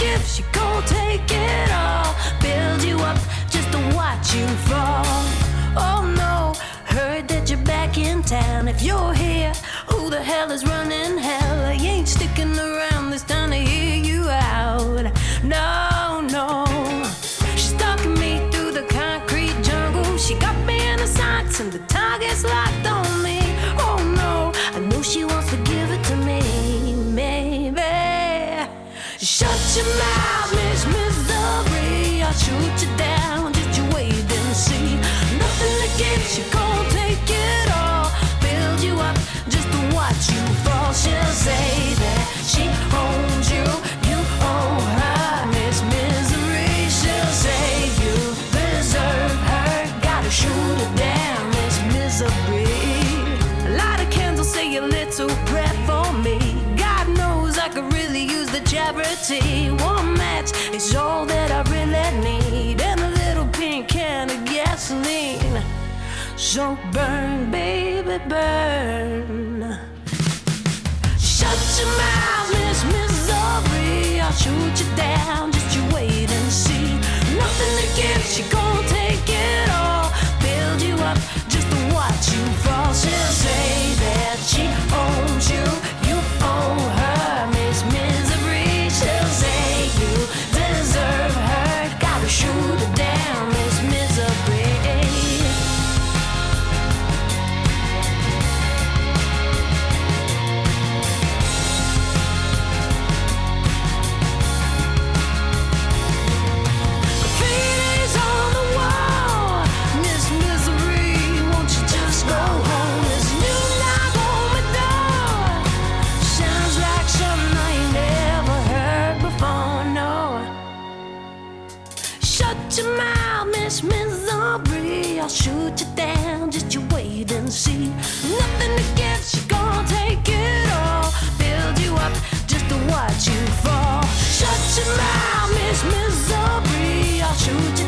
give, she gon' take it all. Build you up just to watch you fall. Oh no, heard that you're back in town. If you're here, who the hell is running hell? I ain't sticking around this time to hear you out. No, no. She's stalking me through the concrete jungle. She got me in the sights and the target's locked on me. Oh no, I know she wants to give it to me. Maybe. Shut your mouth, Miss Misery. I'll shoot you down, just you wait and see. Nothing to give, she gon' take it all. Build you up just to watch you fall. She'll say that she owns you, you own her. Miss Misery, she'll say you deserve her. Gotta shoot her down, Miss Misery. Light a candle, say a little prayer for me. God knows I could really use the charity. One match is all that I really need, and a little pink can of gasoline. So burn, baby, burn. Shut your mouth, Miss Misery. I'll shoot you down, just you wait and see. Nothing to give, she gon' take it all. Build you up just to watch you fall. She'll say that she owns you, you own her. Miss Misery, she'll say you deserve her. Gotta shoot her down, Miss Misery. Miss Misery, I'll shoot you down, just you wait and see. Nothing to give, she gon' take it all. Build you up just to watch you fall. Shut your mouth, Miss Misery, I'll shoot you